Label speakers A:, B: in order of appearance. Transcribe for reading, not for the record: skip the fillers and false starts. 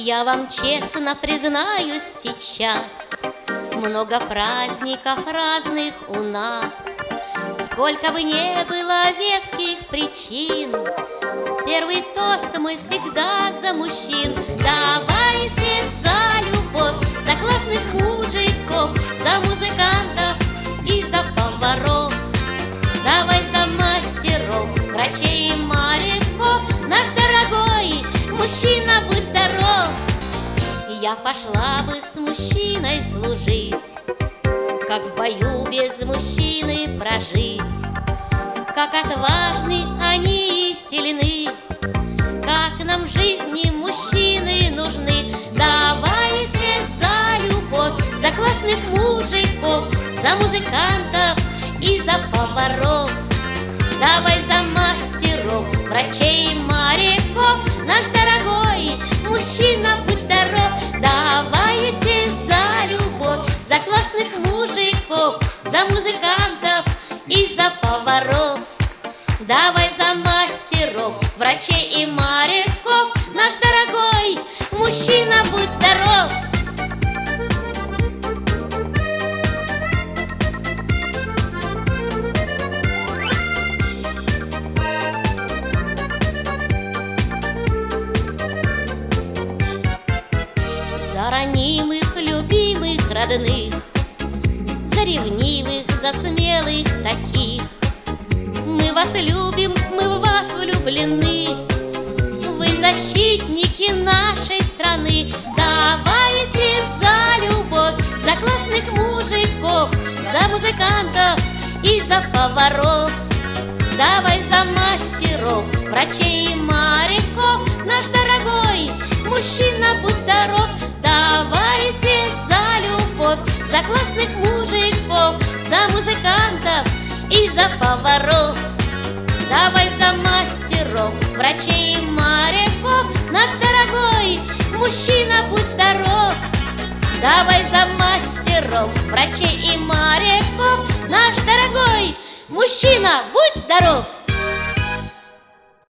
A: Я вам честно признаюсь сейчас, много праздников разных у нас. Сколько бы ни было веских причин, первый тост мой всегда за мужчин. Давайте за любовь, за классных мужиков, за музыкантов и за поваров. Давай за мастеров, врачей и моряков, наш дорогой мужчина, будь здоров. Я пошла бы с мужчиной служить, как в бою без мужчины прожить. Как отважны они и сильны, как нам в жизни мужчины нужны. Давайте за любовь, за классных мужиков, за музыкантов и за поваров. Давай за мастеров, врачей и моряков, наш дорогой мужчина, будь здоров. Давайте за любовь, за классных мужиков, за музыкантов и за поваров. Давай за мастеров, врачей и моряков, наш дорогой мужчина, будь здоров. За ранимых, любимых, родных, за ревнивых, за смелых таких. Мы вас любим, мы в вас влюблены, вы защитники нашей страны. Давайте за любовь, за классных мужиков, за музыкантов и за поваров. Давай за мастеров, врачей и моряков, наш дорогой мужчина, будь здоров. Давайте за любовь, за классных мужиков, за музыкантов и за поваров. Давай за мастеров, врачей и моряков, наш дорогой мужчина, будь здоров. Давай за мастеров, врачей и моряков, наш дорогой мужчина, будь здоров.